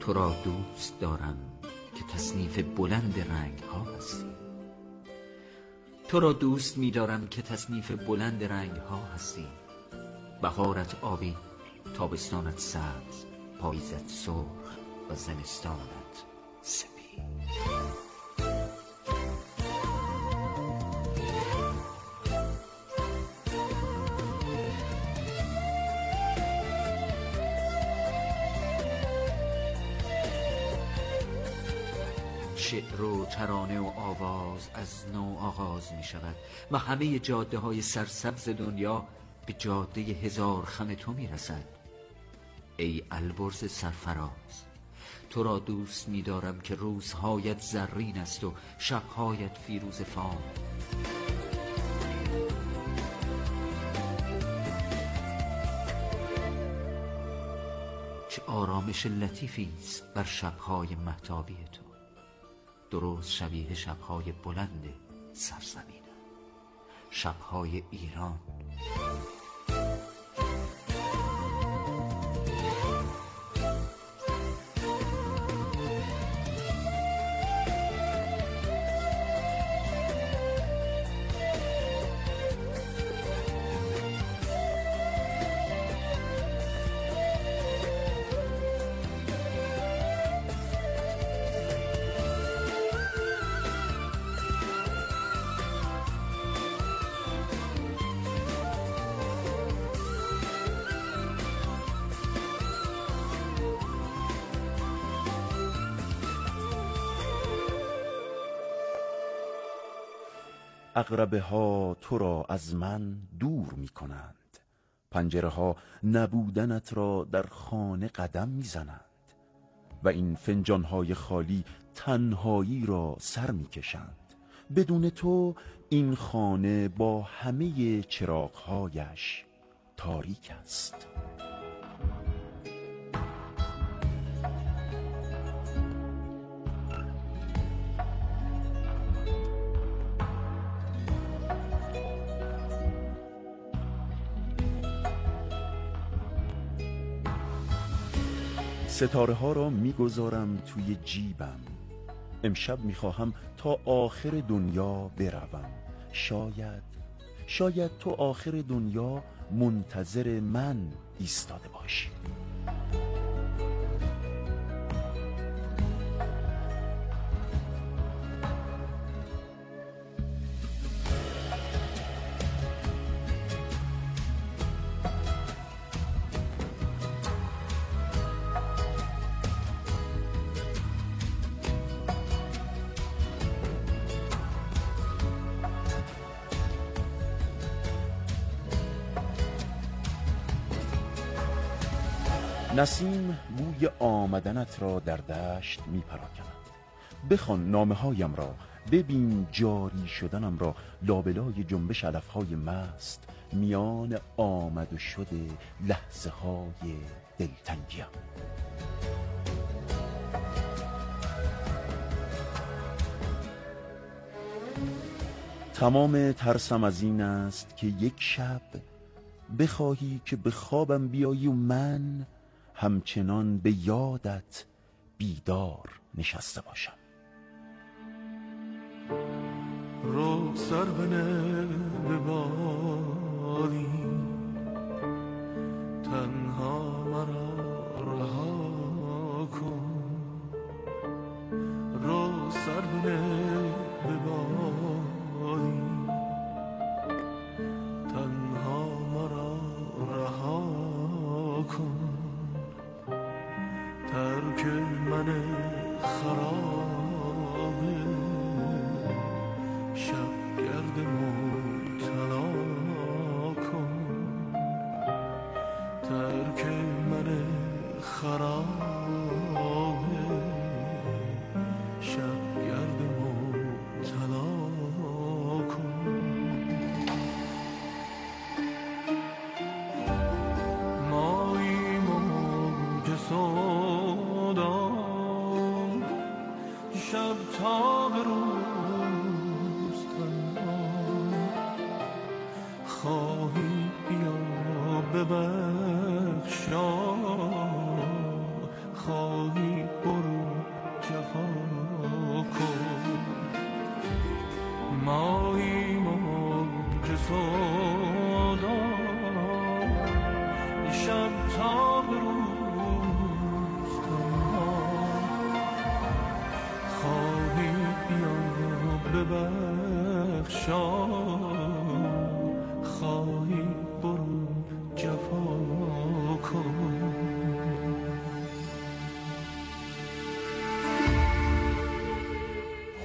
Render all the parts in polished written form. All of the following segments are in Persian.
تو را دوست دارم که تصنیف بلند رنگ ها هستی. تو را دوست می دارم که تصنیف بلند رنگ ها هستی. بهارت آبی، تابستانت سبز، پاییزت سرخ و زمستانت سپید. شعر و ترانه و آواز از نو آغاز می شود و همه جاده های سرسبز دنیا به جاده هزار خم تو می رسد. ای البرز سرفراز، تو را دوست می دارم که روزهایت زرین است و شبهایت فیروز فام. چه آرامش لطیفی است بر شبهای مهتابی تو، درست شبیه شبهای بلند سرزمین، شبهای ایران. عقربه ها تو را از من دور می کنند، پنجره ها نبودنت را در خانه قدم می زنند و این فنجان های خالی تنهایی را سر می کشند. بدون تو این خانه با همه چراغهایش تاریک است. ستاره ها را میگذارم توی جیبم. امشب میخواهم تا آخر دنیا بروم. شاید تو آخر دنیا منتظر من ایستاده باشی. نسیم بوی آمدنت را در دشت می پراکند. بخوان نامه هایم را، ببین جاری شدنم را، لابلای جنبش علفهای مست میان آمد و شد لحظه های دلتنگیم. تمام ترسم از این است که یک شب بخواهی که به خوابم بیایی و من همچنان به یادت بیدار نشسته باشم. رو سر بنه به بادی، تنها مرا رها کن. رو سر بنه به بادی، تنها مرا رها کن. ترک من خرابه، شبگرد مبتلا کن. ترک من خرابه، شبگرد مبتلا کن. ماییم و موج سودا، شب تا به روز تنها. خواهی بیا ببخشا، خواهی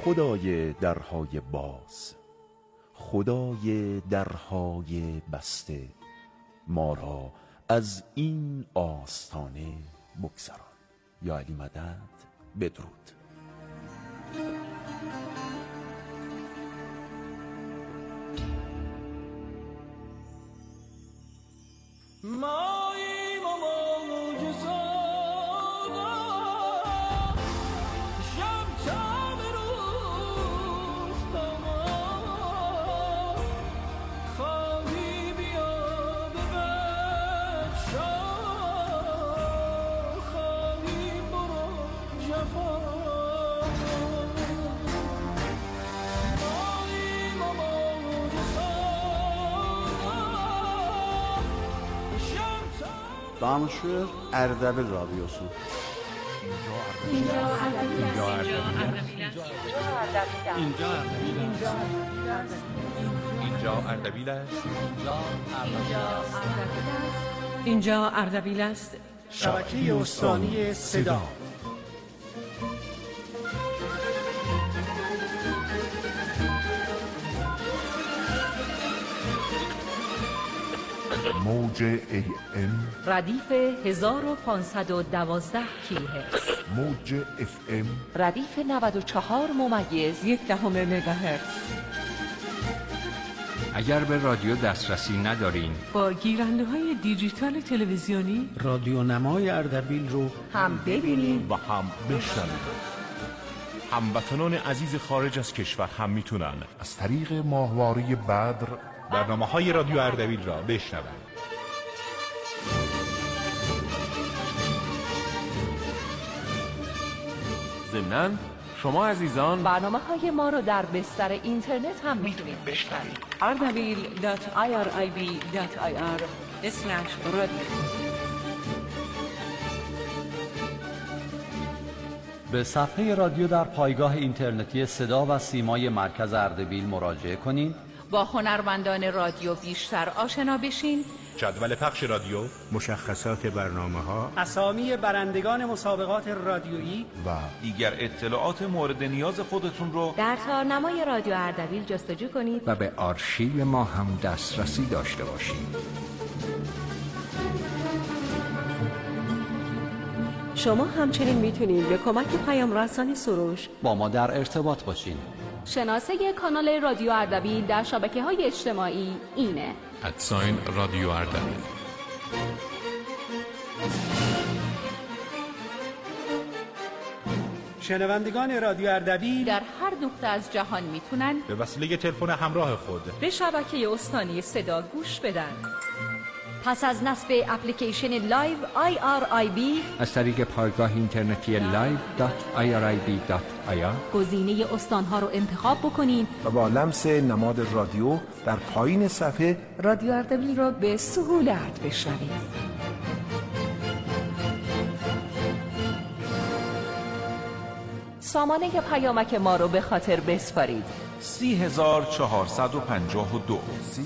خدای درهای باز، خدای درهای بسته، ما را از این آستانه بگذران. یا علی مدد. بدرود. دامشور اردبیل رادیوسو. اینجا اردبیل است. شبکه استانی صدا. موج AM ردیف 1512 کیلوهرتز. موج FM ردیف 94.1 مگاهرتز. اگر به رادیو دسترسی ندارین، با گیرنده های دیجیتال تلویزیونی رادیو نمای اردبیل رو هم ببینید و هم بشنوید. هموطنان عزیز خارج از کشور هم میتونن از طریق ماهواره بدر برنامه‌های رادیو اردبیل را بشنوند. ضمناً شما عزیزان برنامه‌های ما رو در بستر اینترنت هم میتونید بشنوید. ardabil.irib.ir/radio. به صفحه رادیو در پایگاه اینترنتی صدا و سیمای مرکز اردبیل مراجعه کنید. با هنرمندان رادیو بیشتر آشنا بشین. جدول پخش رادیو، مشخصات برنامه‌ها، اسامی برندگان مسابقات رادیویی و دیگر اطلاعات مورد نیاز خودتون رو در تارنمای رادیو اردبیل جستجو کنید و به آرشیو ما هم دسترسی داشته باشید. شما همچنین میتونید به کمک پیام رسانی سروش با ما در ارتباط باشین. شناسه کانال رادیو اردبیل در شبکه‌های اجتماعی اینه: رادیو اردبیل. شنوندگان رادیو اردبیل در هر نقطه از جهان میتونن به وسیله تلفن همراه خود به شبکه استانی صدا گوش بدن. پس از نصب اپلیکیشن لایو IRIB از طریق پایگاه اینترنتی live.irib.ir گزینه استانها رو انتخاب بکنین و با لمس نماد رادیو در پایین صفحه رادیو اردبیل رو به سهولت بشنوید. سامانه پیامک ما رو به خاطر بسپارید: 30452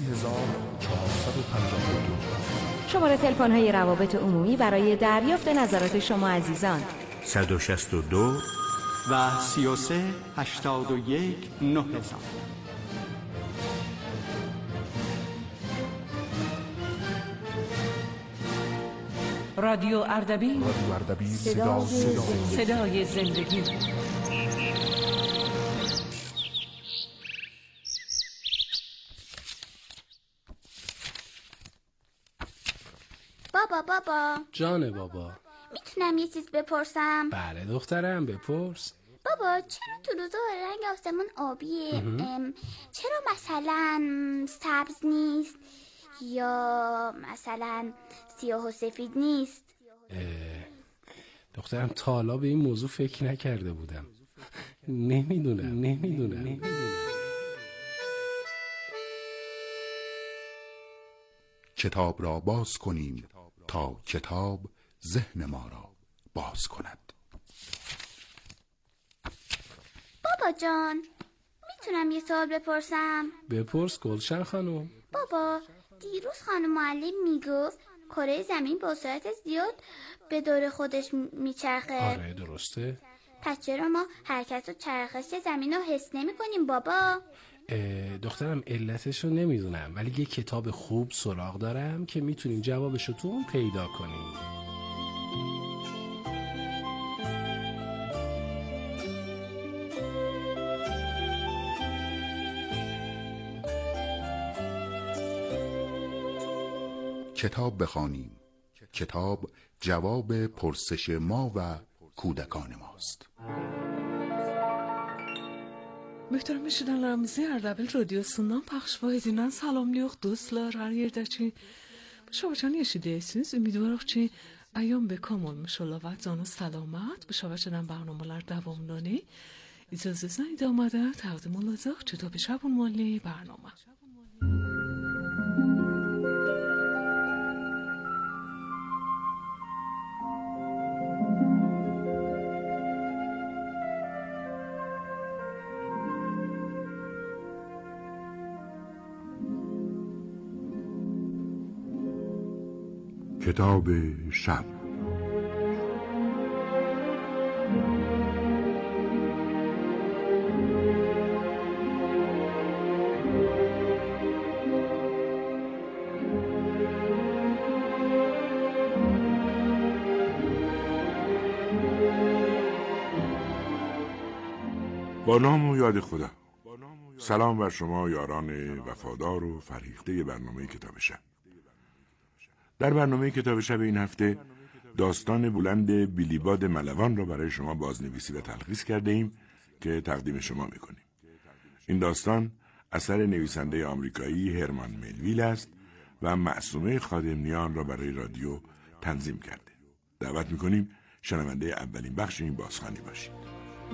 شماره تلفن های روابط عمومی برای دریافت نظرات شما عزیزان 162 و 33 81 9000. رادیو اردبیل، صدای زندگی. بابا جان بابا، میتونم یه چیز بپرسم؟ بله دخترم، بپرس. بابا چرا تو روزا رنگ آسمون آبیه؟ چرا مثلا سبز نیست یا مثلا سیاه و سفید نیست؟ دخترم تا حالا به این موضوع فکر نکرده بودم. نمیدونم. کتاب را باز کنیم تا کتاب ذهن ما را باز کند. بابا جان، میتونم یه سوال بپرسم؟ بپرس گلشن خانم. بابا دیروز خانم معلم میگفت کره زمین با سرعت زیاد به دور خودش میچرخه. آره درسته. پس چرا ما حرکت و چرخش زمین رو حس نمی کنیم بابا؟ دخترم علتش رو نمیدونم، ولی یه کتاب خوب سراغ دارم که میتونیم جوابش رو تو اون پیدا کنیم. کتاب بخوانیم. کتاب جواب پرسش ما و کودکان ماست. Muhterem eşidenlerimizi Erdebil Radyosu'ndan paylaşma edilen salamlıyor dostlar. Her yerde ki şavaşan yaşayıyorsunuz. Ümidivarım ki ایام به کام olmuş ola و جان و سلامت به شواşan برنامه‌lar davamlanı. İcazə زنید آمده تقدیم olacaq کتاب شبون مالی برنامه. کتاب شب. با نام و یاد خدا. سلام بر شما یاران وفادار و فریخته برنامه کتاب شب. در برنامه کتاب شب این هفته داستان بلند بیلیباد ملوان را برای شما بازنویسی و تلخیص کرده ایم که تقدیم شما میکنیم. این داستان اثر نویسنده آمریکایی هرمان ملویل است و معصومه خادمیان را برای رادیو تنظیم کرده. دعوت میکنیم شنونده اولین بخش این بازخوانی باشید.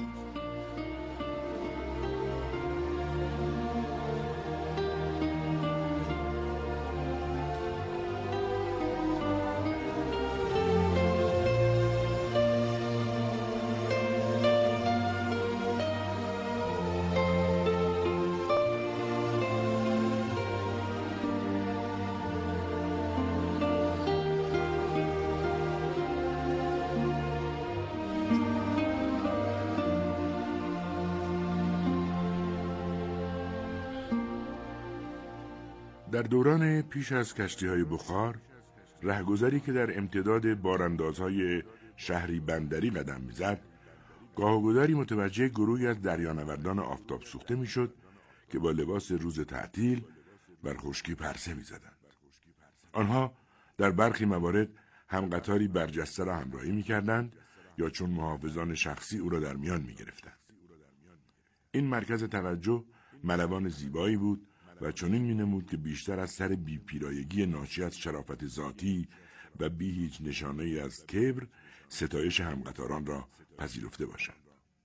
در دوران پیش از کشتی‌های بخار، رهگذری که در امتداد باراندازهای شهری بندری قدم می‌زد، گاه و گداری متوجه گروهی از دریانوردان آفتاب سوخته می‌شد که با لباس روز تعطیل بر خشکی پرسه می‌زدند. آنها در برخی موارد هم قطاری برجسته را همراهی می‌کردند یا چون محافظان شخصی او را در میان می‌گرفتند. این مرکز توجه ملوان زیبایی بود و چنین می‌نمود که بیشتر از سر بی‌پیرایگی ناشی از شرافت ذاتی و بی هیچ نشانه‌ای از کبر ستایش همقطاران را پذیرفته باشند.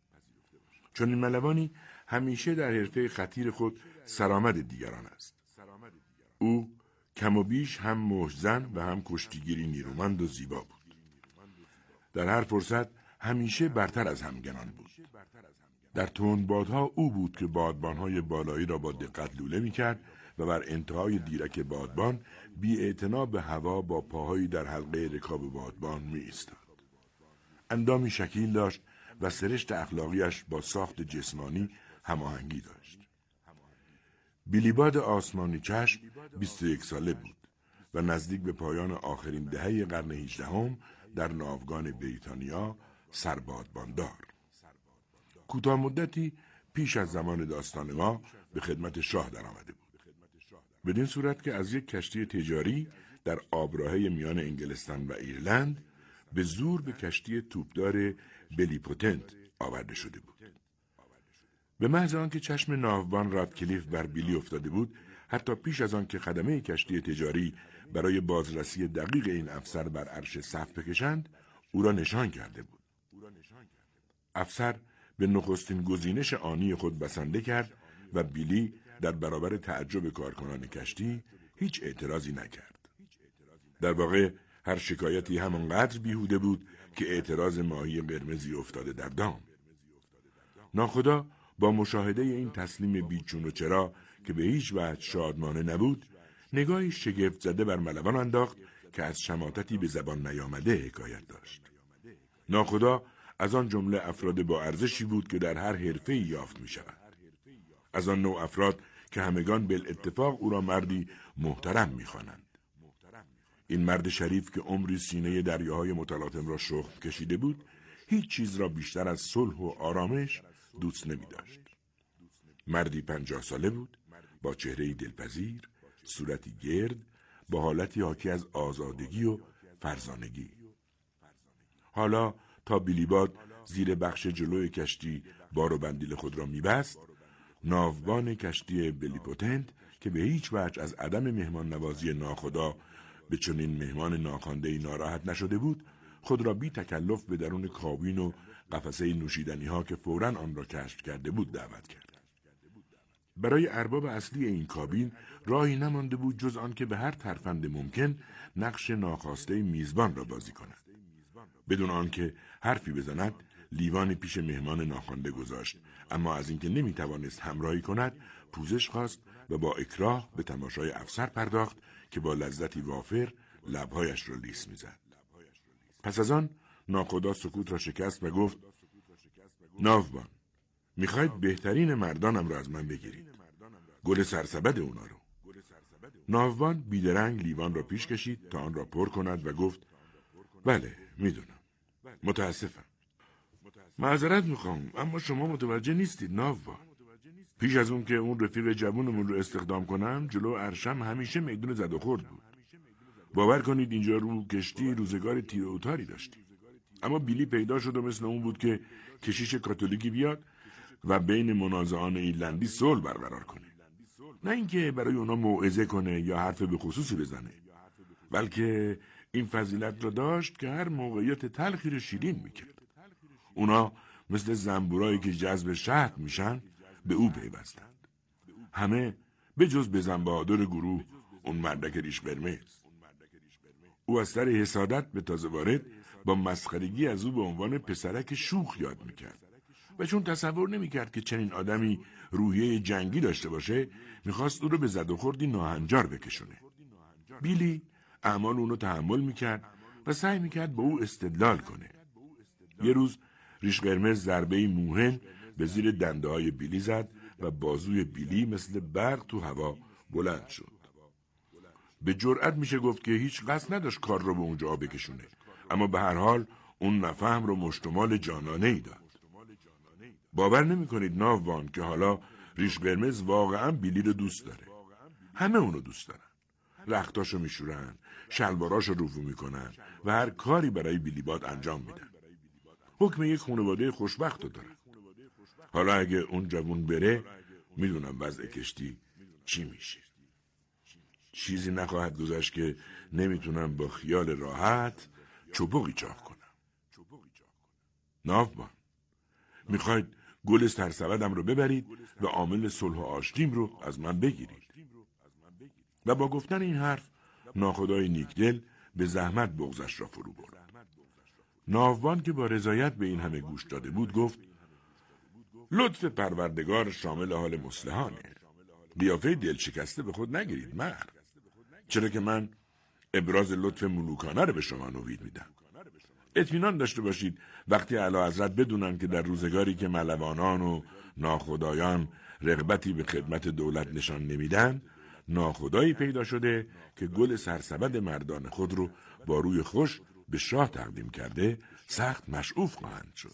چون این ملوانی همیشه در حرفه خطیر خود سرآمد دیگران است. او کم و بیش هم مشت‌زن و هم کشتیگیری نیرومند و زیبا بود. در هر فرصت همیشه برتر از همگنان بود. در تندبادها او بود که بادبانهای بالایی را با دقت لوله می‌کرد و بر انتهای دیرک بادبان بی‌اعتنا به هوا با پاهایی در حلقه رکاب بادبان می‌ایستاد. اندامی شکیل داشت و سرشت اخلاقیش با ساخت جسمانی هماهنگی داشت. بیلیباد آسمانی چشم 21 ساله بود و نزدیک به پایان آخرین دهه قرن 18 در ناوگان بریتانیا سربادباندار. کوتاه مدتی پیش از زمان داستان ما به خدمت شاه درآمده بود. بدین صورت که از یک کشتی تجاری در آبراهه میان انگلستان و ایرلند به زور به کشتی توپدار بلیپوتنت آورده شده بود. به محض آنکه چشم ناوبان رادکلیف بر بیلی افتاده بود، حتی پیش از آن که خدمه کشتی تجاری برای بازرسی دقیق این افسر بر عرش صف بکشند، او را نشان کرده بود. افسر به نخستین گزینش آنی خود بسنده کرد و بیلی در برابر تعجب کارکنان کشتی هیچ اعتراضی نکرد. در واقع هر شکایتی همانقدر بیهوده بود که اعتراض ماهی قرمزی افتاده در دام. ناخدا با مشاهده این تسلیم بیچون و چرا که به هیچ وجه شادمانه نبود، نگاهی شگفت زده بر ملوان انداخت که از شماتتی به زبان نیامده حکایت داشت. ناخدا از آن جمله افراد با ارزشی بود که در هر حرفه‌ای یافت می‌شود. از آن نوع افراد که همگان بالاتفاق او را مردی محترم می‌خوانند. این مرد شریف که عمری سینه دریاهای متلاطم را شخم کشیده بود، هیچ چیز را بیشتر از صلح و آرامش دوست نمی‌داشت. مردی 50 ساله بود، با چهره‌ای دلپذیر، صورتی گرد، با حالتی حاکی از آزادگی و فرزانگی. حالا تا بیلیباد زیر بخش جلوی کشتی بار و بندیل خود را می‌بست، ناوبان کشتی بلیپوتنت که به هیچ وجه از عدم مهمان نوازی ناخدا به چنین مهمان ناخوانده‌ای ناراحت نشده بود، خود را بی تکلف به درون کابین و قفسه نوشیدنی‌ها که فوراً آن را کشف کرده بود دعوت کرد. برای ارباب اصلی این کابین راهی نمانده بود جز آن که به هر ترفند ممکن نقش ناخواسته میزبان را بازی کند. بدون آنکه حرفی بزند، لیوانی پیش مهمان ناخوانده گذاشت، اما از اینکه نمیتوانست همراهی کند، پوزش خواست و با اکراه به تماشای افسر پرداخت که با لذتی وافر لبهایش را لیس میزد. پس از آن ناخدا سکوت را شکست و گفت: ناوبان، میخواید بهترین مردانم را از من بگیرید، گل سرسبد اونا رو. ناوبان بیدرنگ لیوان را پیش کشید تا آن را پر کند و گفت: بله میدونم، متاسفم. معذرت میخوام، اما شما متوجه نیستید ناوبان. پیش از اون که اون رفیق جوونمون رو استخدام کنم، جلو عرشم همیشه میدون زد و خورد بود. باور کنید اینجا رو کشتی روزگار تیر و تاری داشتیم. اما بیلی پیدا شد و مثل اون بود که کشیش کاتولیکی بیاد و بین منازعان ایرلندی صلح برقرار کنه. نه اینکه برای اونا موعظه کنه یا حرف به خصوصی بزنه، بلکه این فضیلت را داشت که هر موقعیت تلخی رو شیرین میکرد. اونا مثل زنبورایی که جذب شهد میشن به او پیوستند. همه به جز بزن بهادر گروه، اون مردک ریش قرمز. او از سر حسادت به تازه وارد با مسخرگی از او به عنوان پسرک شوخ یاد میکرد و چون تصور نمیکرد که چنین آدمی روحیه جنگی داشته باشه، میخواست او رو به زد و خوردی ناهنجار بکشونه. بیلی اعمال اونو تحمل میکرد و سعی میکرد با او استدلال کنه. یه روز ریش قرمز ضربه‌ای موهن به زیر دنده‌های بیلی زد و بازوی بیلی مثل برق تو هوا بلند شد. به جرئت میشه گفت که هیچ قصد نداشت کار رو به اونجا بکشونه، اما به هر حال اون نفهم رو مشتمال جانانه‌ای داد. باور نمی‌کنید ناوبان که حالا ریش قرمز واقعا بیلی رو دوست داره. همه اونو دوست دارن. رختاشو میشورن، شلواراشو رفو میکنن و هر کاری برای بیلیباد انجام میدن. حکم یک خانواده خوشبخت رو دارن. حالا اگه اون جوون بره، میدونم وضع کشتی چی میشه. چیزی نخواهد گذشت که نمیتونم با خیال راحت چوبقی چاق کنم. ناوبان، میخواید گل سرسبدم رو ببرید و عامل صلح و آشتیم رو از من بگیرید. و با گفتن این حرف ناخدای نیکدل به زحمت بغضش را فرو برد. ناوبان که با رضایت به این همه گوش داده بود گفت: لطف پروردگار شامل حال مصلحانه. قیافه دلشکسته به خود نگیرید مرد، چرا که من ابراز لطف ملوکانه رو به شما نوید میدم. اطمینان داشته باشید وقتی اعلیحضرت بدونن که در روزگاری که ملوانان و ناخدایان رغبتی به خدمت دولت نشان نمیدن، ناخدایی پیدا شده که گل سرسبد مردان خود رو با روی خوش به شاه تقدیم کرده، سخت مشعوف خواهند شد.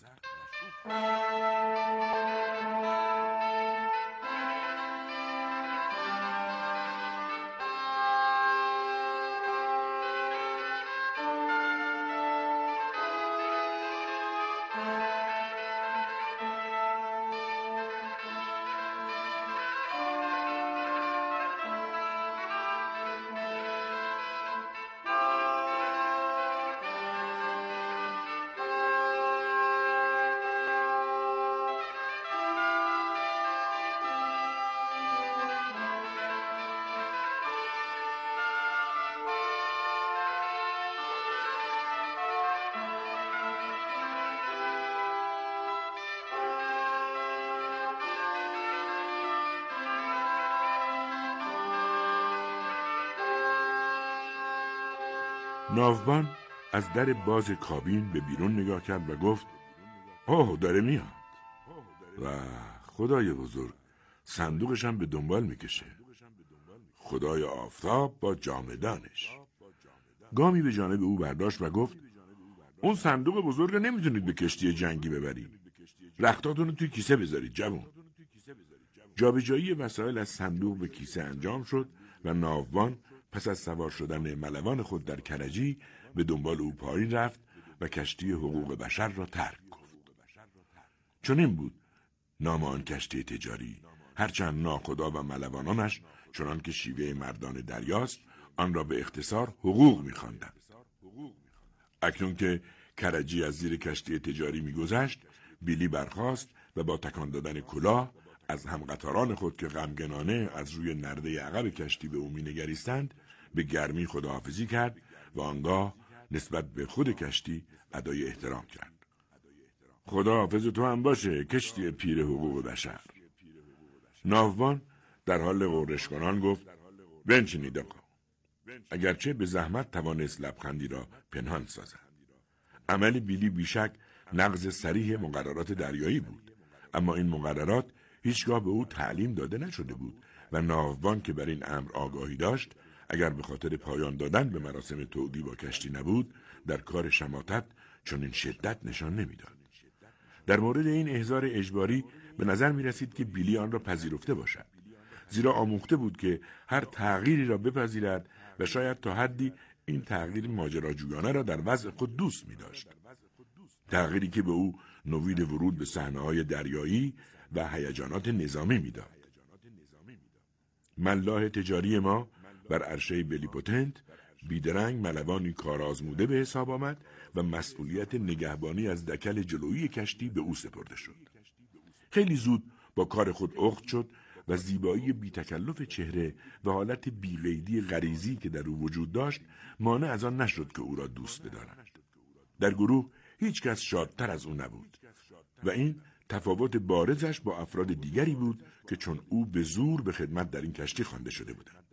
ناوبان از در باز کابین به بیرون نگاه کرد و گفت: اوه داره میاد و خدای بزرگ صندوقش هم به دنبال میکشه. خدای آفتاب با جامدانش گامی به جانب او برداشت و گفت اون صندوق بزرگ رو نمیتونید به کشتی جنگی ببرید. رختاتون رو توی کیسه بذارید جوان. جابجایی وسایل از صندوق به کیسه انجام شد و ناوبان پس از سوار شدن ملوان خود در کرجی به دنبال او پایین رفت و کشتی حقوق بشر را ترک گفت. چنین بود نام آن کشتی تجاری، هرچند ناخدا و ملوانانش چنان که شیوه مردان دریاست آن را به اختصار حقوق می‌خواندند. اکنون که کرجی از زیر کشتی تجاری می‌گذشت، بیلی برخاست و با تکان دادن کلاه از همقطاران خود که غمگنانه از روی نرده عقب کشتی به او می‌نگریستند به گرمی خداحافظی کرد و آنگاه نسبت به خود کشتی ادای احترام کرد. خدا حافظ تو هم باشه کشتی پیر حقوق بشر. ناوبان در حال غرش کنان گفت بنشینید آقا. اگرچه به زحمت توانست لبخندی را پنهان سازد. عمل بیلی بیشک نقض صریح مقررات دریایی بود، اما این مقررات هیچگاه به او تعلیم داده نشده بود و ناوبان که بر این امر آگاهی داشت اگر به خاطر پایان دادن به مراسم تودی با کشتی نبود در کار شماتت چنین شدت نشان نمیداد. در مورد این احضار اجباری به نظر می رسید که بیلی آن را پذیرفته باشد، زیرا آموخته بود که هر تغییری را بپذیرد و شاید تا حدی این تغییر ماجراجویانه را در وضع خود دوست می داشت. تغییری که به او نوید ورود به صحنه‌های دریایی و هیجانات نظامی می داد. ملاح تجاری ما بر عرشه بلیپوتنت بیدرنگ ملوانی کارآزموده به حساب آمد و مسئولیت نگهبانی از دکل جلویی کشتی به او سپرده شد. خیلی زود با کار خود اخت شد و زیبایی بی تکلف چهره و حالت بی‌قیدی غریزی که در او وجود داشت مانع از آن نشد که او را دوست بدارند. در گروه هیچ کس شادتر از او نبود و این تفاوت بارزش با افراد دیگری بود که چون او به زور به خدمت در این کشتی خوانده شده بودند.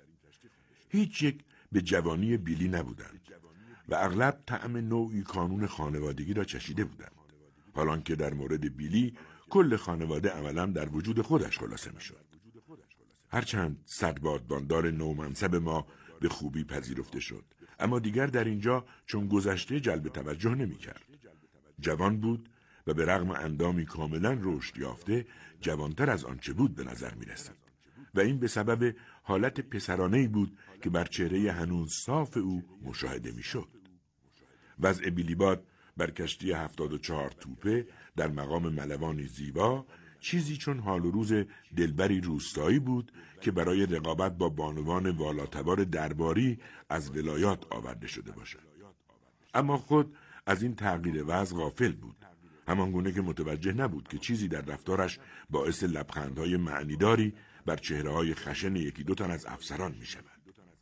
هیچ یک به جوانی بیلی نبودند و اغلب طعم نوعی کانون خانوادگی را چشیده بودند، حالان که در مورد بیلی کل خانواده عملاً در وجود خودش خلاصه می شد. هرچند صدبادباندار نومنصب ما به خوبی پذیرفته شد، اما دیگر در اینجا چون گذشته جلب توجه نمی کرد. جوان بود و به رغم اندامی کاملاً رشد یافته جوانتر از آنچه بود به نظر می رسید و این به سبب حالت پسرانه‌ای بود که بر چهره هنوز صاف او مشاهده می شد. وضع بیلیباد بر کشتی 74 توپه در مقام ملوانی زیبا چیزی چون حال و روز دلبری روستایی بود که برای رقابت با بانوان والاتبار درباری از ولایات آورده شده باشد. اما خود از این تغییر وضع غافل بود، همانگونه که متوجه نبود که چیزی در رفتارش باعث لبخندهای معنیداری بر چهره‌های خشن یکی دو تن از افسران می شود.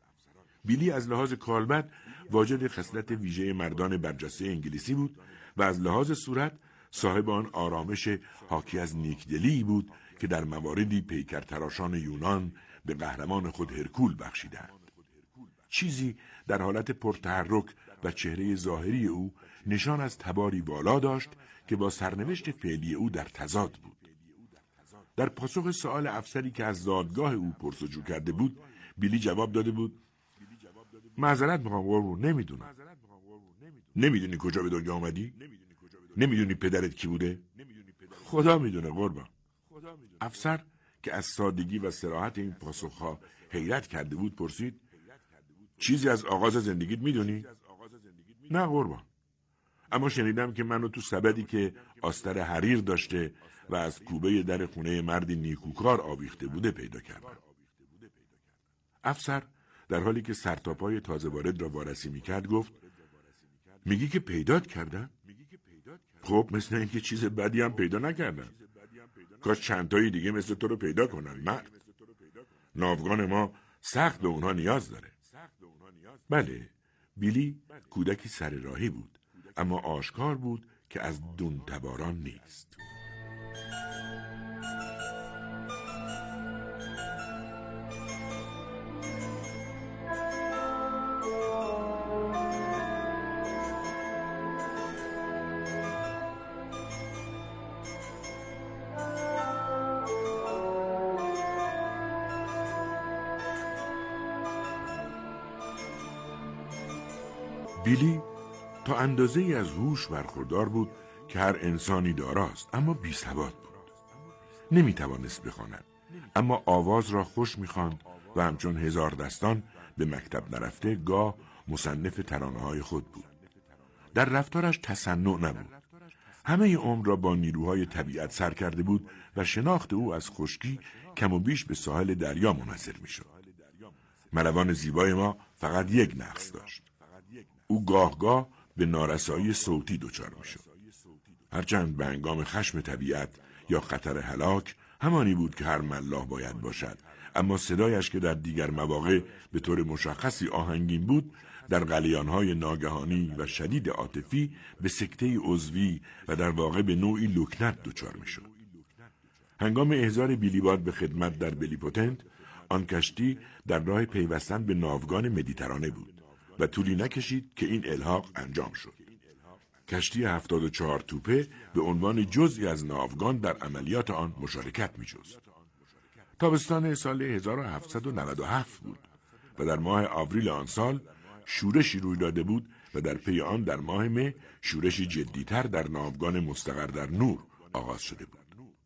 بیلی از لحاظ کالبد واجد خصلت ویژه مردان برجسته انگلیسی بود و از لحاظ صورت صاحب آن آرامش حاکی از نیکدلی بود که در مواردی پیکر تراشان یونان به قهرمان خود هرکول بخشیدند. چیزی در حالت پرتحرک و چهره ظاهری او نشان از تباری والا داشت که با سرنوشت فعلی او در تضاد بود. در پاسخ سؤال افسری که از زادگاه او پرسجو کرده بود، بیلی جواب داده بود: معذرت میخوام قربون، نمیدونم. نمیدونی کجا به دنیا آمدی؟ نمیدونی پدرت کی بوده؟ خدا میدونه قربان. افسر که از سادگی و صراحت این پاسخها حیرت کرده بود پرسید: چیزی از آغاز زندگیت میدونی؟ نه قربان، اما شنیدم که منو تو سبدی که آستر حریر داشته و از کوبه در خونه مردی نیکوکار آویخته بوده پیدا کردم. افسر در حالی که سرتاپای تازه وارد را وارسی میکرد گفت: میگی که پیدات کردن؟ خب مثل اینکه چیز بدی هم پیدا نکردن. کاش چندتایی دیگه مثل تو رو پیدا کنن مرد. ناوگان ما سخت به اونها نیاز داره. بله، بیلی کودکی سر راهی بود، اما آشکار بود که از دون تباران نیست. بیلی تا اندازه‌ای از هوش برخوردار بود که هر انسانی داراست، اما بی‌سواد بود. نمی‌توانست بخواند، اما آواز را خوش می‌خواند و همچون هزار دستان به مکتب نرفته گاه مصنف ترانه‌های خود بود. در رفتارش تصنع نبود. همه عمر را با نیروهای طبیعت سر کرده بود و شناخت او از خشکی کم و بیش به ساحل دریا منحصر می‌شد. ملوان زیبای ما فقط یک نقص داشت. او گاه به نارسایی صوتی دچار می‌شد. هرچند به هنگام خشم طبیعت یا خطر هلاک همانی بود که هر ملاح باید باشد، اما صدایش که در دیگر مواقع به طور مشخصی آهنگین بود، در غلیان‌های ناگهانی و شدید عاطفی به سکته عضوی و در واقع به نوعی لکنت دچار می‌شد. هنگام احضار بیلیباد به خدمت در بلیپوتنت، آن کشتی در راه پیوستن به ناوگان مدیترانه بود و طولی نکشید که این الحاق انجام شد. کشتی 74 توپه به عنوان جزئی از ناوگان در عملیات آن مشارکت می‌جست. تابستان سال 1797 بود و در ماه آوریل آن سال شورشی روی داده بود و در پی آن در ماه مه شورشی جدی‌تر در ناوگان مستقر در نور آغاز شده بود.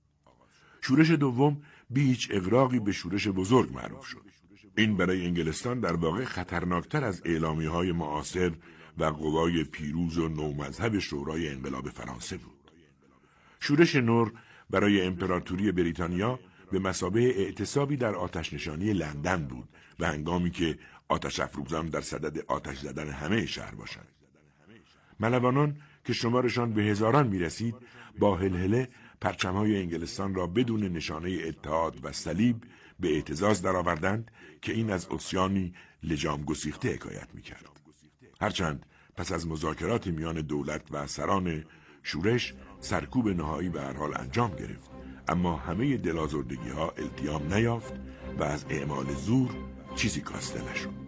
شورش دوم بی هیچ اغراقی به شورش بزرگ معروف شد. این برای انگلستان در واقع خطرناکتر از اعلامیه‌های معاصر و قوای پیروز و نومذهب شورای انقلاب فرانسه بود. شورش نور برای امپراتوری بریتانیا به مثابه اعتصابی در آتش‌نشانی لندن بود و هنگامی که آتش افروزان در صدد آتش زدن همه شهر باشند. ملوانان که شمارشان به هزاران می‌رسید، با هلهله پرچم‌های انگلستان را بدون نشانه اتحاد و صلیب به اعتزاز درآوردند که این از عصیانی لجام گسیخته حکایت می‌کرد. هرچند پس از مذاکرات میان دولت و سران شورش سرکوب نهایی به هر حال انجام گرفت، اما همه دلازردگی‌ها التیام نیافت و از اعمال زور چیزی کاسته نشد.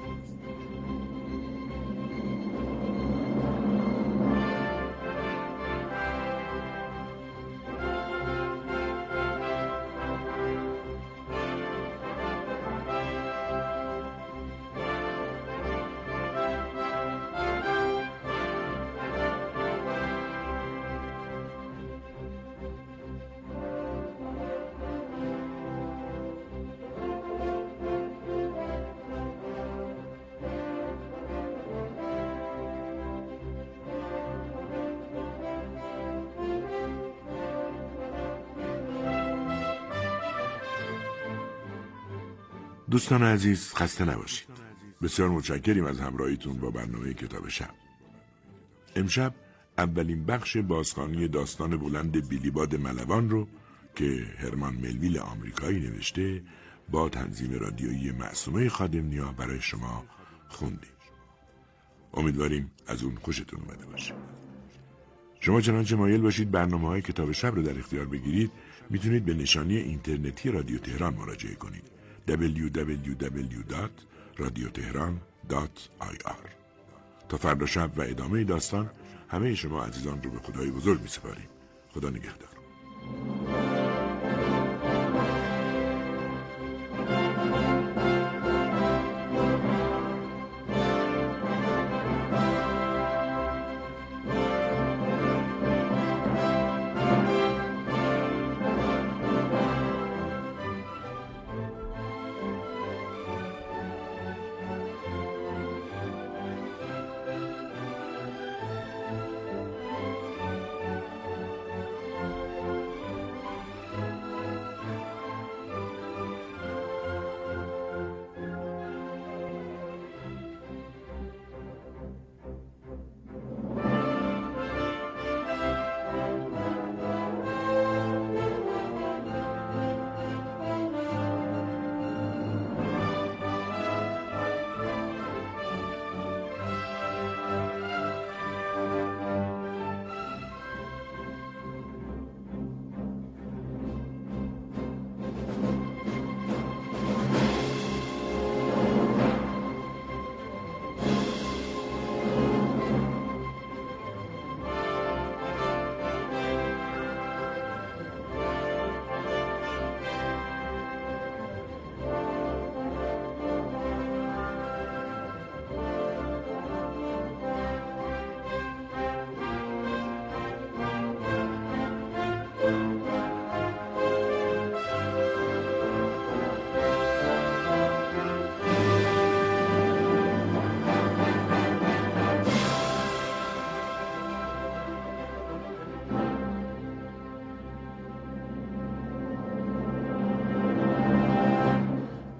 دوستان عزیز، خسته نباشید. بسیار متشکریم از همراهیتون با برنامه کتاب شب. امشب اولین بخش بازخوانی داستان بلند بیلیباد ملوان رو که هرمان ملویل آمریکایی نوشته با تنظیم رادیویی معصومه خادم‌نیا برای شما خوندیم. امیدواریم از اون خوشتون اومده باشه. شما چنانچه مایل باشید برنامه‌های کتاب شب رو در اختیار بگیرید، میتونید به نشانی اینترنتی رادیو تهران مراجعه کنید. www.radiotehran.ir. تا فردا شب و ادامه داستان همه شما عزیزان رو به خدای بزرگ می‌سپاریم. خدا نگهدار.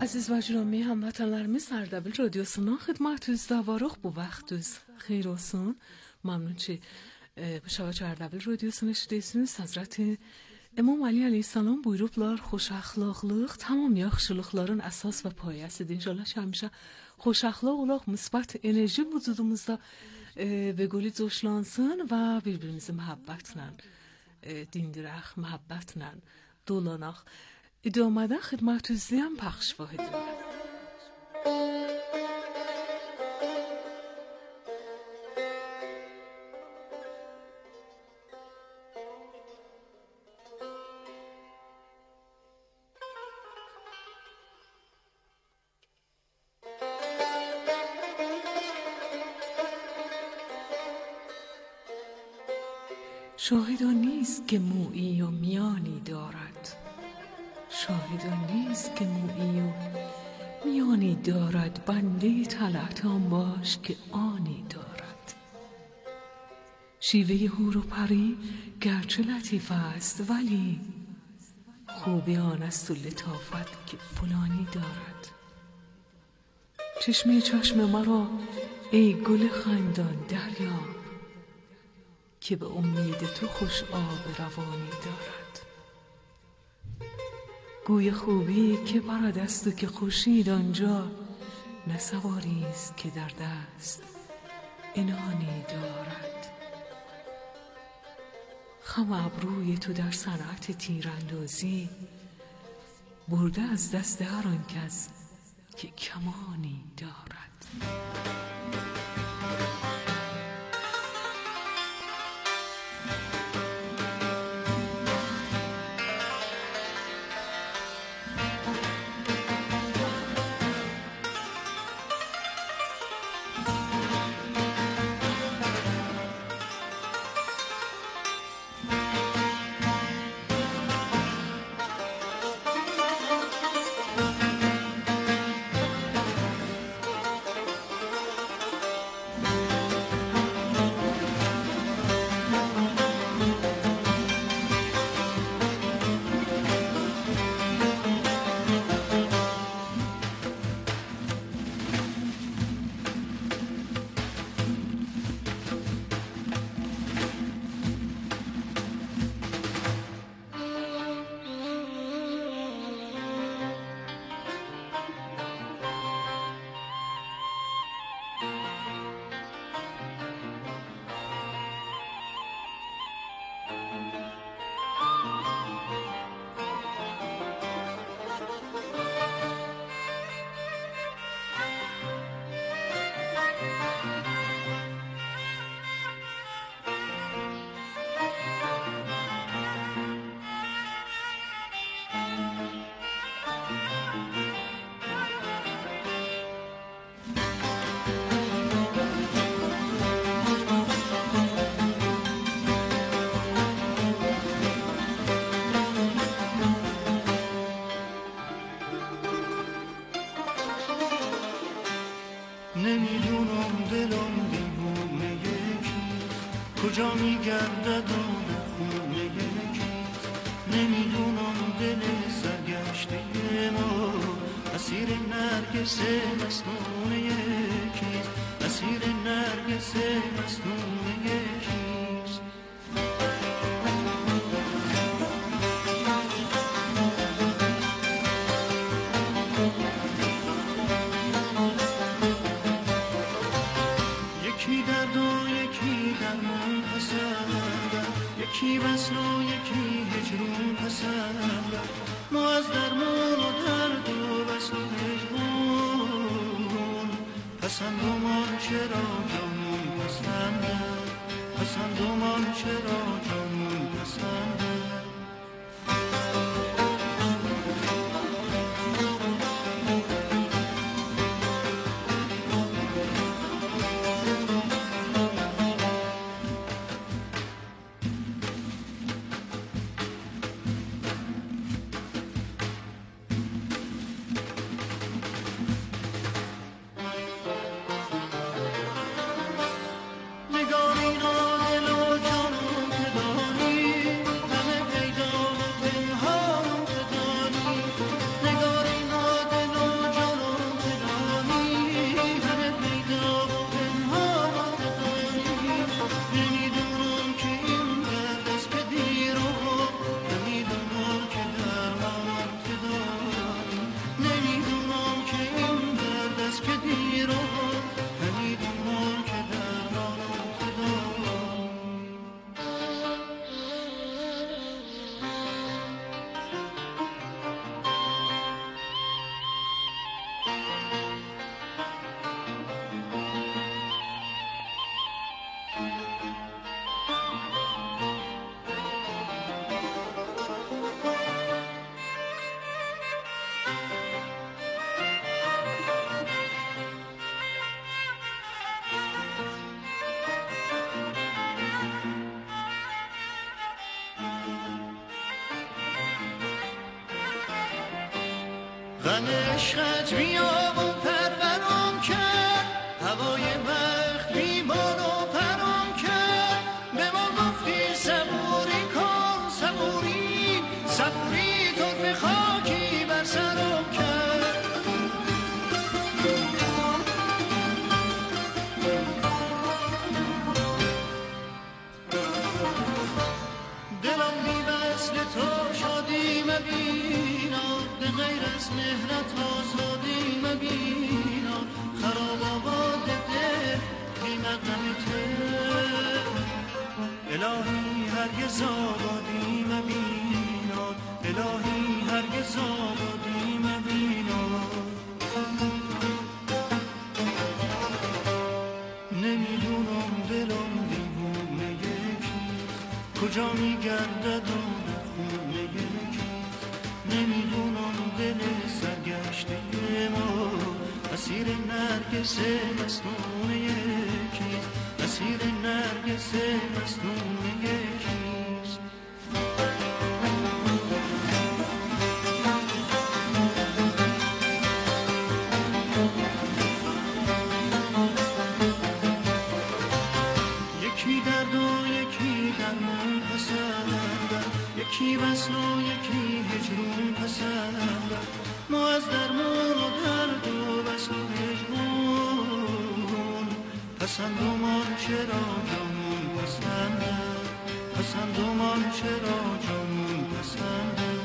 aziz ve cürami hamvatanlarımız Ardabil Radyosu'ndan xidmətünüzdə varıq bu vaxtınız xeyir olsun. Məmnun ki bu şəbəkə Ardabil Radiosunu eşidirsiniz. Hazret İmam Ali Aleyhisselam buyurublar xoş əxlaqlıq tamam yaxşılıqların əsas və payəsidir. İnşallah ki həmişə xoş əxlaq olaq, müsbət enerji vücudumuzda به گلی جوشلانسın və bir-birimizi məhəbbətlə dindirək, məhəbbətlə dolanaq. İdamada xidmətünüzdəyəm pəxş vahidim. شاهدان نیست که مویی و میانی دارد شاهدان نیست که مویی و میانی دارد بنده طلعتان باش که آنی دارد شیوه حور و پری گرچه لطیف است ولی خوبی آن است و لطافت که فلانی دارد چشم مرا ای گل خندان دریاب که به امید تو خوش آب روانی دارد گوی خوبی که برد است و که خورشید آنجا نه سواری است که در دست عنانی دارد خم ابروی تو در صنعت تیراندازی برده از دست هر آن کس که کمانی دارد نمیدونم دلم دیوونه یکیست کجا میگردد آن خونه یکیست نمیدونم دل سرگشته ما اسیر نرگس مستونه یکیست اسیر نرگس مستونه یکیست یکی درد و یکی درمان پسندم یکی وصل و یکی هجرون پسندم ما از درمان و درد و وصل و هجرون پسندم آنچه را جانون پسندم پسندم آنچه را جانون پسندم نگاهی را دل و جانم غم عشقت بیابون پرورم کرد، هوای بخت بیبال و پرم کرد. به ما گفتی صبوری کن صبوری، صبوری طرف خاکی بر سرم کرد. دلم بی وصل تو شادی مبینم، به غیر از مهرت آزادی مبینم. خراب آباد دل بی مقدمته، الهی هرگز آبادی مبینم، الهی هرگز آبادی مبینم. نمیدونم دلم دیوونه یکیست، کجا میگردد و خونه یکیست. نمیدونم دل سرگشته ما اسیر نرگس مستونه یکیست، اسیر نرگس مستونه یکیست. یکی درد و یکی درمان پسندم، یکی وصل و یکی هجرون پسندم. ما از درمان و درد و وصل و هجرون پسندم چرا جانون پسندم، پسندم چرا جانون پسندم.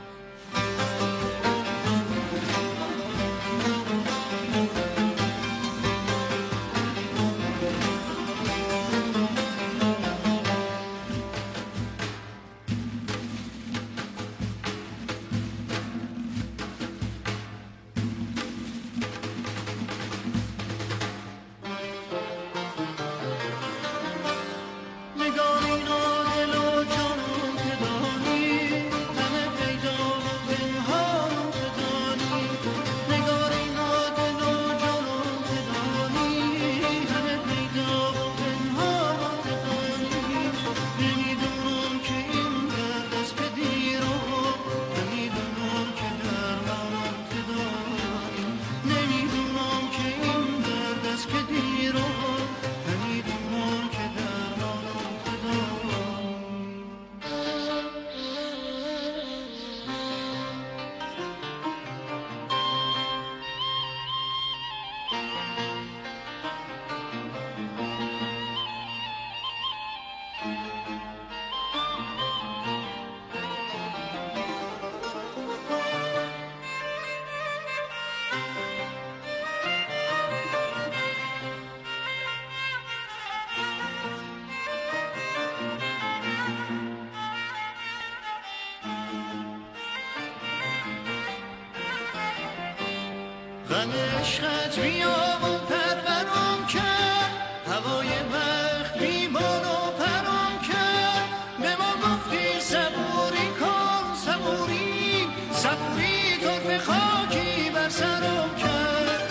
غم عشقت بیابون پرورم کرد، هوای بخت بیبال و پرم کرد. به ما گفتی صبوری کن صبوری، صبوری طرف خاکی بر سرم کرد.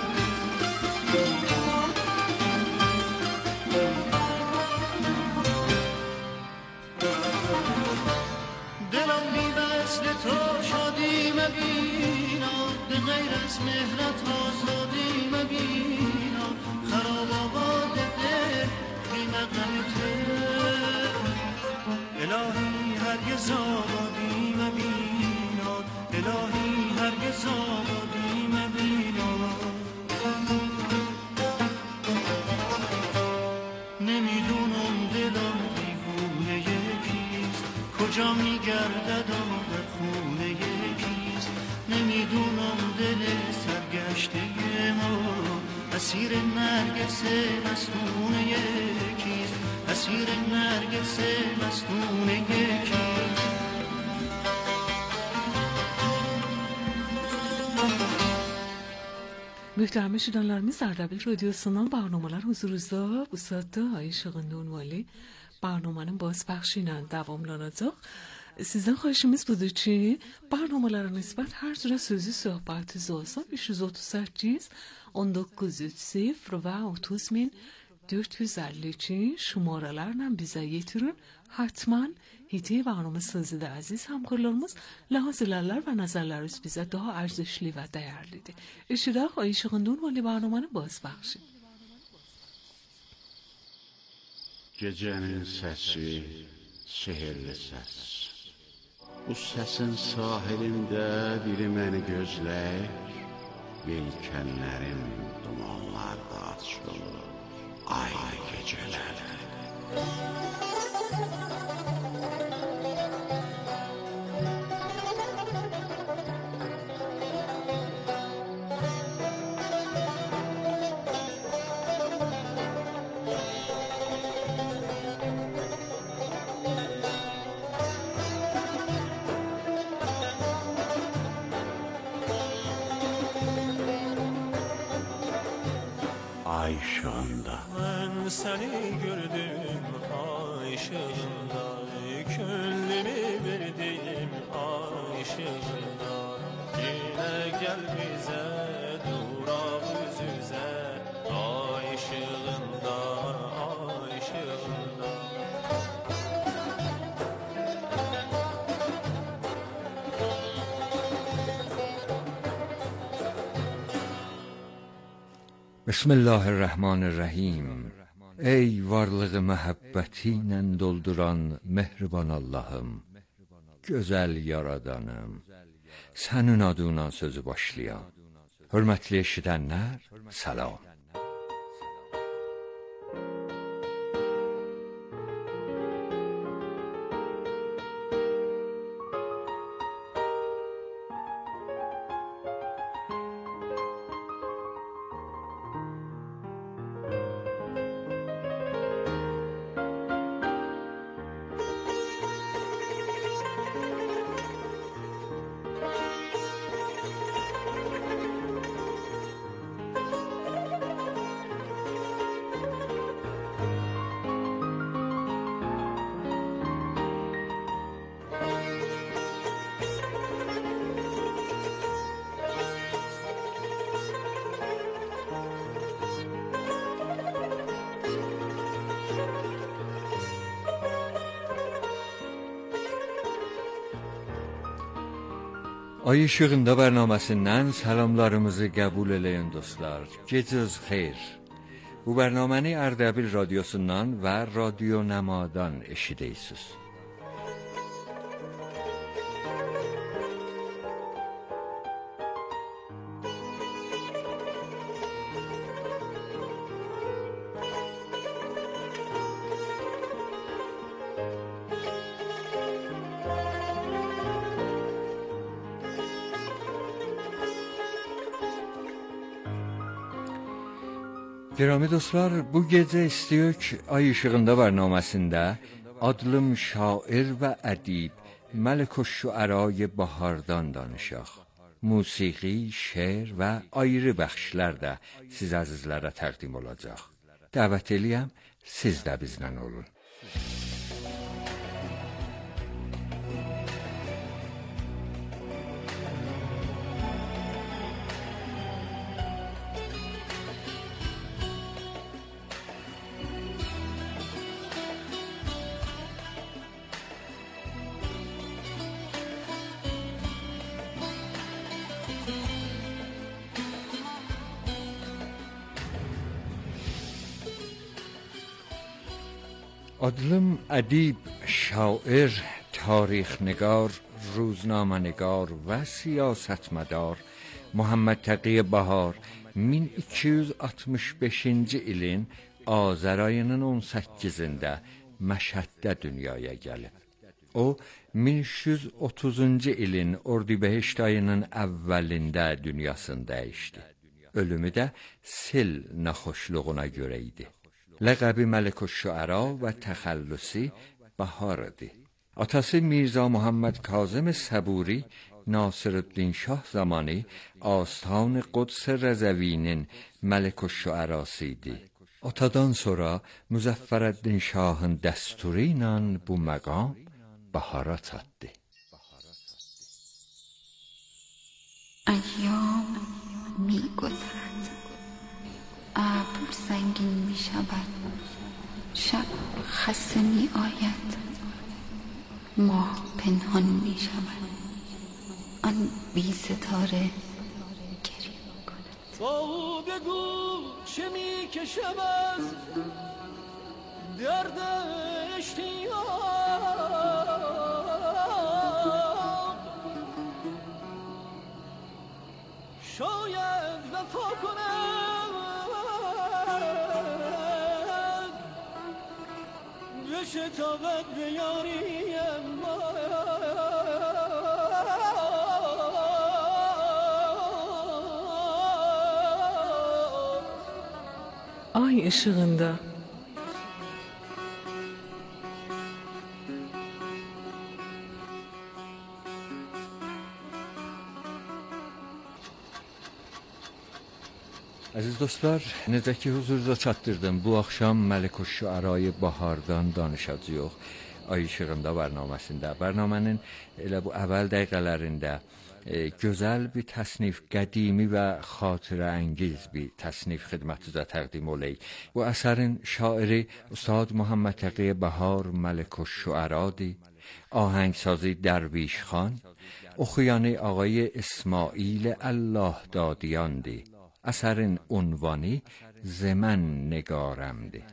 دلم بی وصل تو شادی مبینم، به غیر از مهرت آزادی مبینم. خراب آباد دل بی مقدمته، الهی هرگز آبادی مبینم، الهی هرگز آبادی مبینم. نمیدونم دلم دیوونه یکیست، کجا میگردد و در خونه یکیست. نمیدونم دل سرگشته ما اسیر نرگس مستونه یکیست، اسیر نرگس مستونه یکیست. Muhterem eşidenlerimiz Ardabil Radyosu'ndan barnamalar huzurunuzda bu saatte Ayşe Nurmali barnamanın bozpakşıyla davamlanacak. Sizden xahişimiz budur ki barnamalara nisbət hər cürə sözü söhbətiniz olsa 538 1930 və 30452 şumaralarla bizə yetirin. Hatman Hediye barnaması da aziz hamkarlarımız lahaz ilerler ve nazarlarınız bize daha arzışlı ve değerlidir. Eşidaq Ayşığındun vali barnamanı bazbakşid. Gecenin səsi, sehirli səs. Bu səsin sahilində biri məni gözləyir. Yelkənlərim dumanlarda açılır, ay gecələr. Ay ışığında. Ben seni gördüm ay ışığında, gönlümü verdim ay ışığında. Yine gel bize durak yüz yüze, ay ışığında, ay ışığında. Bismillahirrahmanirrahim. Ey varlığı məhəbbətinlə dolduran mehriban Allahım, gözəl yaradanım, sənin adına sözü başlayan. Hörmətli eşidənlər, salam. Ay ışığında bərnaməsindən salamlarımızı qəbul eləyən dostlar, gecəniz xeyir. Bu bərnaməni Ərdəbil radiosundan və Radio Nəmadan eşidirsiniz. Girami dostlar, bu gecə istəyək Ay ışığında bərnaməsində adlım şair və ədib Məlik-ül-Şüərای Bahardan danışaq. Musiqi, şeir və ayrı bəxşlər də siz əzizlərə təqdim olacaq. Dəvət eləyəm, siz də bizlə olun. adlım ədib, şair, tarixnگار، روزنامه‌نگار و siyasetmedar Muhammed Taqi Bahar 1265-ci ilin Azər ayının 18-də Məşhəddə dünyaya gəlib. O 1330-cu ilin Ordibehişt ayının əvvəlində dünyasını dəyişdi. Ölümü də sil naxoşluğuna görə idi. Ləqəbi Məlik-ül-Şüəra və təxəllüsü Bahar idi. Atası Mirza Muhammed Kazım Səburi Nasirüddin Şah zamanı Astan Quds Rəzəvinin Məlik-ül-Şüərası idi. Atadan sonra Müzəffərəddin Şahın dəsturu ilə bu məqam Bahara çatdı. ایام می گذرد، ابر سنگین می شود، شب خسته می آید. ماه پنهان می شود، آن بی ستاره گریه می کند. با او بگو چه می کشم از درد اشتیاق، شاید وفا کند بشتابد به یاریم ما. Ay ışığında. Əziz dostlar, necə ki huzurunuza çatdırdım, bu axşam Məliküşşüərayı Bahardan danışacağıq. Ay işığında bərnaməsində. Bərnamənin elə bu əvvəl dəqiqələrində gözəl bir təsnif, qədimi və xatirəəngiz bir təsnif xidmətinizə təqdim olay. Bu əsərin şairi Ustad Muhammed Təqi Bahar Məliküşşüəradır. آهنگسازی درویش خان، oxuyanı آقای اسماعیل الله دادیاندی. اثرین عنوانی زمن نگارمده.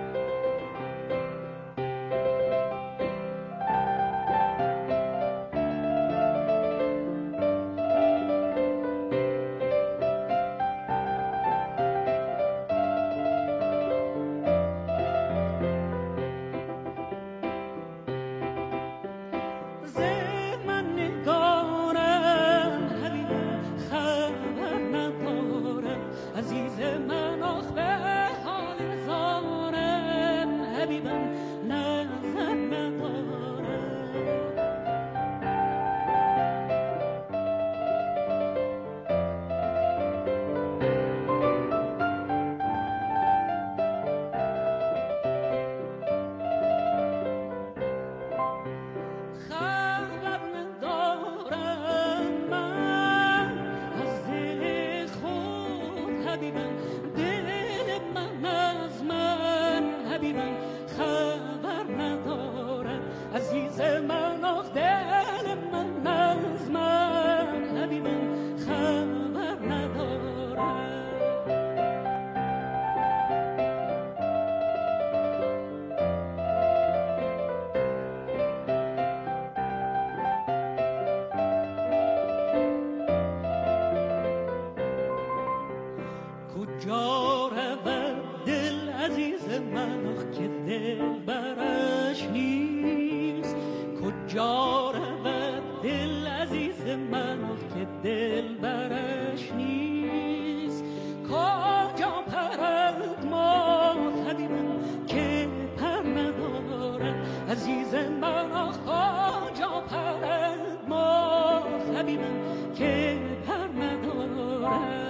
کجا رود دل عزیز من آخ که دل برش نیست، کجا رود دل عزیز من آخ که دل برش نیست، کجا پرد ماه حبیبم که پر ندارد عزیز من آخ، کجا پرد ماه حبیبم که پر ندارد.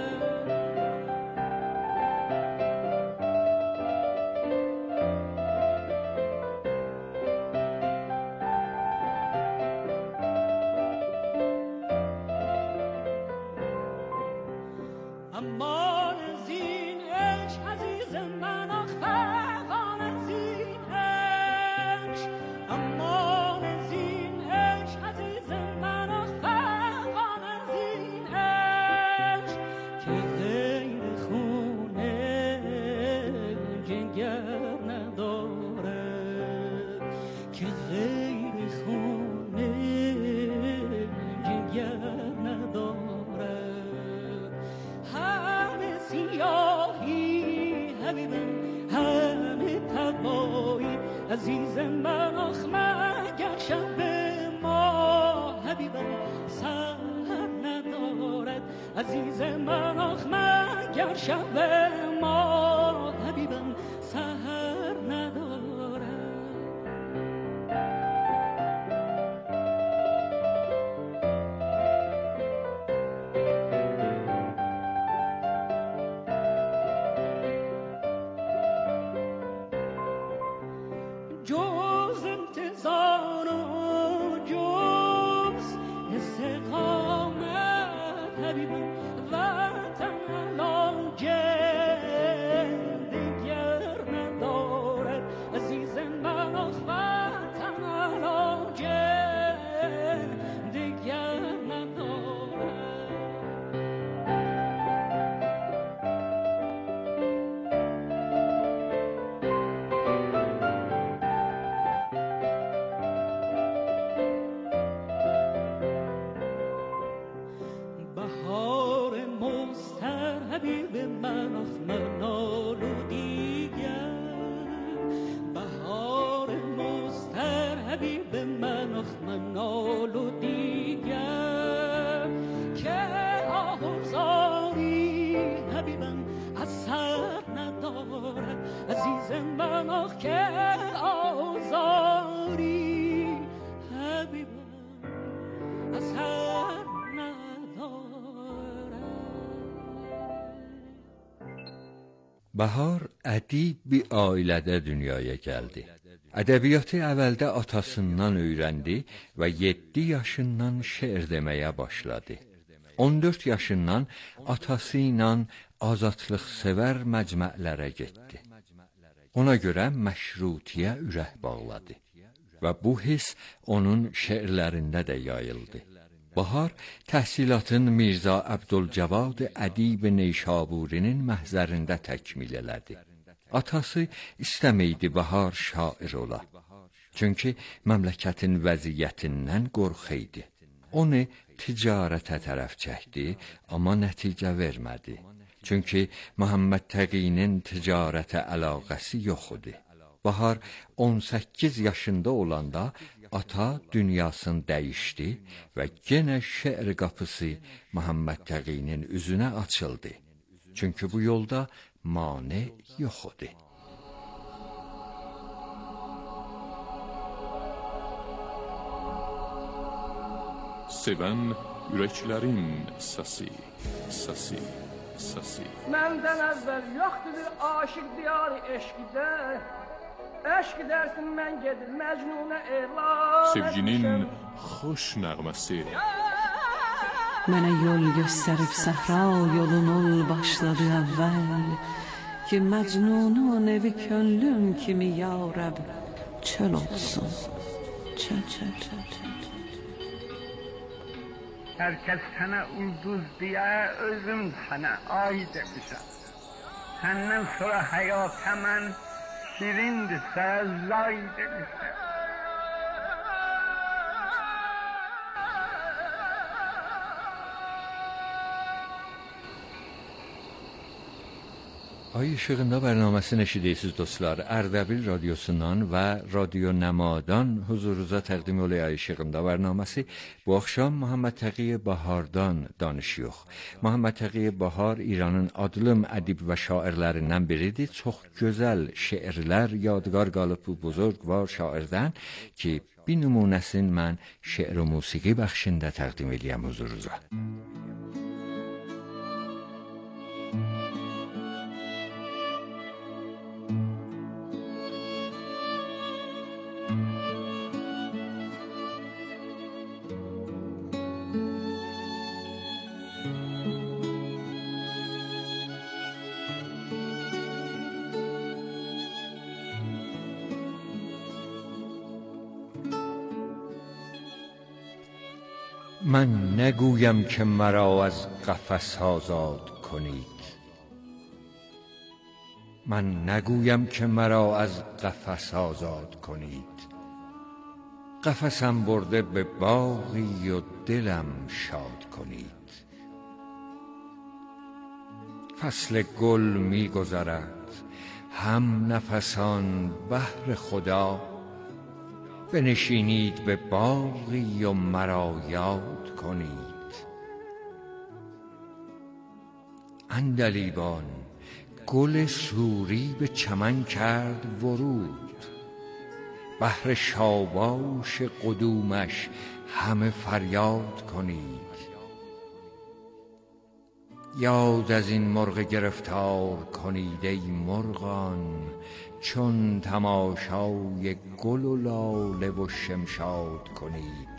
امان از این عشق عزیز من آخ، امان از این عشق، امان از این عشق عزیز من آخ، امان از این عشق که غیر خونه جگر ندارد، که غیر خونه جگر ندارد. همه سیاهی حبیبم، همه تبایی عزیز من آخ، مگر شب ما حبیبم سحر ندارد عزیز من آخ، مگر شب ما حبیبم سحر ندارد. جز انتظار و جز استقامت حبیبم، وطن علاجه طبیبم اثر ندارد. Bahar ədib bir ailədə dünyaya gəldi. Ədəbiyyatı əvvəldə atasından öyrəndi və 7 yaşından şeir deməyə başladı. 14 yaşından atası ilə azadlıqsevər məcmələrə getdi. Ona görə məşrutiyə ürək bağladı və bu his onun şeirlərində də yayıldı. Bahar təhsilatın Mirzə Əbdülcavad Ədib Neysaburi'nin məhzərində təkmil elədi. Atası istəməydi Bahar şair ola. Çünki məmləkətin vəziyyətindən qorxuydu. Onu ticarətə tərəf çəkdi, amma nəticə vermədi. Çünki Məhəmməd Təqinin ticarətə əlaqəsi yox idi. Bahar 18 yaşında olanda ata dünyasını dəyişdi və yenə şeir qapısı Məhəmməd Təqinin üzünə açıldı. Çünki bu yolda mane yox idi. Sevən ürəklərin səsi, səsi, səsi. Məndən əvvəl yoxdur bir aşıq diyarı eşqidə. Eşq dersin mən gedir Məcnunə elan. Sevginin xoş nəğməsi. Mənə yol göstərib səhra yolun ol başladı əvvəl. Ki Məcnunun evi könlüm kimi ya Rəb çöl olsun. Çöl, çöl, çöl, çöl. Herkes sana ulduz diye özüm sana ay demişim. Senden sonra hayat hemen şirindirsə zay demişim. Ay işığında bərnaməsini eşidirsiniz dostlar. Ərdəbil radiosundan və Radio Nəmadan huzurunuza təqdim oluyor Ay işığında bərnaməsi. Bu axşam Məhəmməd Təqi Bahardan danışıyoruz. Məhəmməd Təqi Bahar İranın adlım ədib və şairlərindən biridir. Çox gözəl şeirlər yadgar qalıb bu buzurgvar şairdən ki, bir nümunəsini mən şeir və musiqi bəxşində təqdim edəyəm huzurunuza. من نگویم که مرا از قفس آزاد کنید. من نگویم که مرا از قفس آزاد کنید. قفسم برده به باغی و دلم شاد کنید. فصل گل می گذرد هم نفسان بهر خدا. بنشینید به باغی و مرا یاد کنید. عندلیبان گل سوری به چمن کرد ورود. بهر شاباش قدومش همه فریاد کنید. یاد از این مرغ گرفتار کنید ای مرغان. چون تماشای گل و لاله و شمشاد کنید.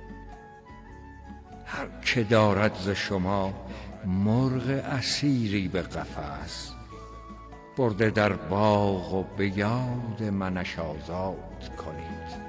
هر که دارد ز شما مرغ اسیری به قفس. برده در باغ و به یاد منش آزاد کنید.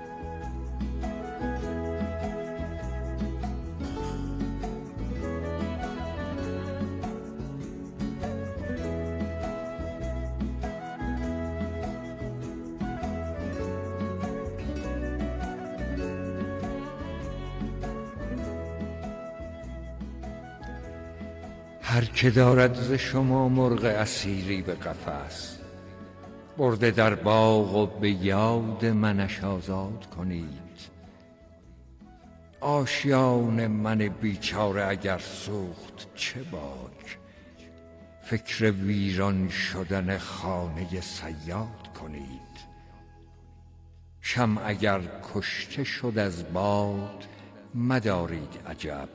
هر که دارد ز شما مرغ اسیری به قفس. برده در باغ و به یاد منش آزاد کنید. آشیان من بیچاره اگر سوخت چه باک. فکر ویران شدن خانه صیاد کنید. شمع اگر کشته شد از باد مدارید عجب،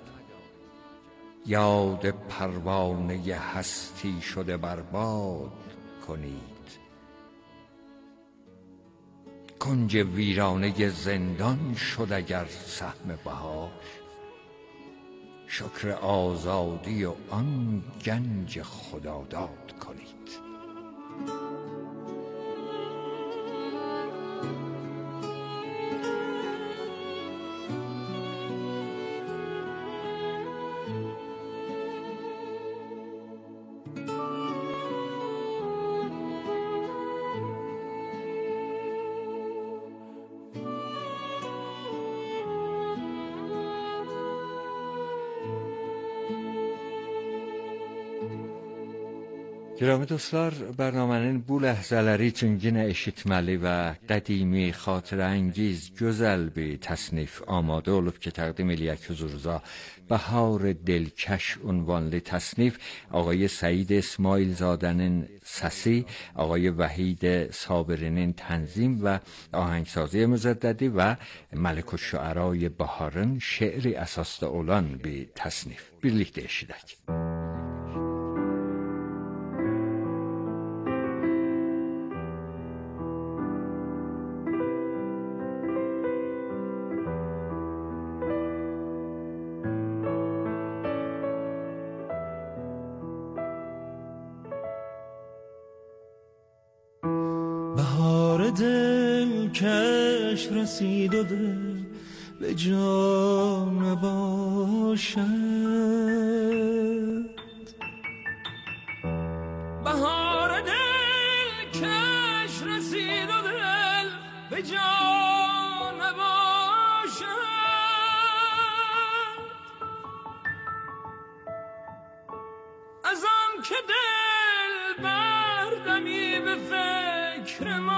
یاد پروانه هستی شده برباد کنید. کنج ویرانه زندان شد اگر سهم بهاش، شکر آزادی و آن گنج خداداد کنید. Giramı dostlar, bərnamənin bu ləhzələri üçün yenə eşitməli və qədimi, xatirəngiz, gözəl bir təsnif amadə olub ki, təqdim eləyək huzurunuza. Bahar Delkaş ünvanlı təsnif آقای سعید اسماعیل زادənin səsi, آقای وحید صابرinin تنظیم و آهنگسازی مجددی و ملک الشعرای baharın şeiri əsasda olan bir təsnif. Birlikdə eşidək. بهار دلکش رسید و دل به جا نباشد. بهار دلکش رسید و دل به جا نباشد. از آن که دل بردمی به فکر ما